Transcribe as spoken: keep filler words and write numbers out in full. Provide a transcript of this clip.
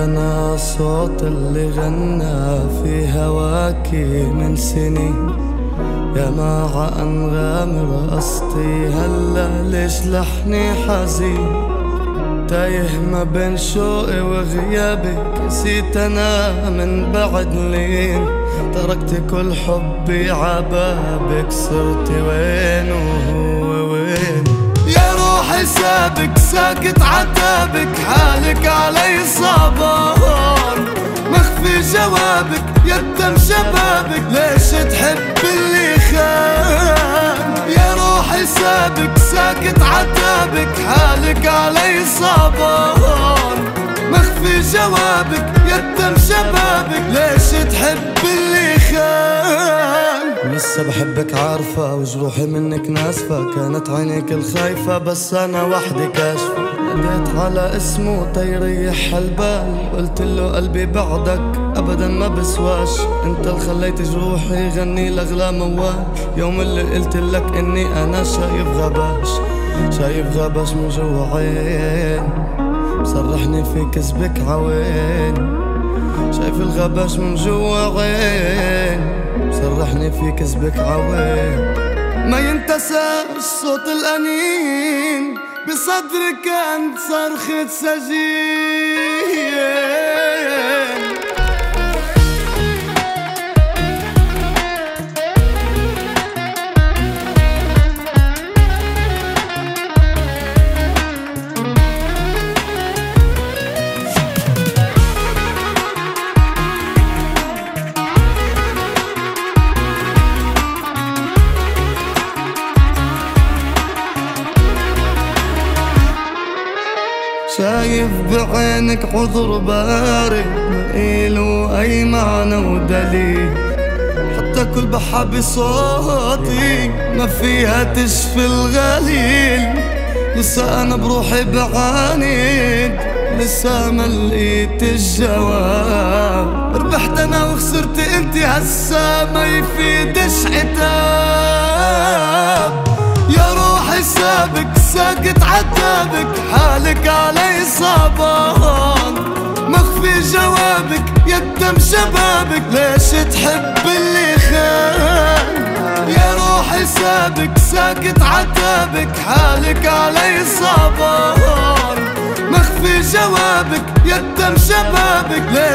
أنا الصوت اللي غنى في هواكي من سنين، يا مع أنغام رقصتي هلا ليش لحني حزين؟ تايه ما بين شوقي وغيابك، نسيت أنا من بعد لين تركت كل حبي عبابك، صرت وين وهو وين؟ يا روحي سابك ساكت عتابك، حالك علي صعبان، مخفي جوابك يتم شبابك، ليش تحب اللي خان؟ يا روحي سابك ساكت عتابك، حالك علي صعبان، مخفي جوابك يتم شبابك، ليش تحب اللي خان؟ لسه بحبك عارفة وجروحي منك ناسفة، كانت عينيك الخايفة بس أنا وحدي كاشفة، ناديت على اسمه تيريح البال، قلت له قلبي بعدك أبدا ما بسواش، انت اللي خليت جروحي غني لأغلى موال، يوم اللي قلت لك اني أنا شايف غباش، شايف غباش من جوا عين، صرحني في كذبك عوين، شايف الغباش من جوا عين، صرحني في كذبك عوين. ما ينتساش صوت الأنين بصدرك أنت صرخة سجين. شايف بعينك عذر بارد ما إله أي معنى ودليل، حتى كل بحة بصوتي ما فيها تشفي الغليل، لسه أنا بروحي بعاند لسه ما لقيت الجواب، ربحت أنا وخسرت انت هسا ما يفيدش عتاب. يا روحي سابك ساكت عتابك، حالك علي صعبان، مخفي جوابك يتم شبابك، ليش تحب اللي خان؟ يا روحي سابك ساكت عتابك، حالك علي صعبان، مخفي جوابك يتم شبابك،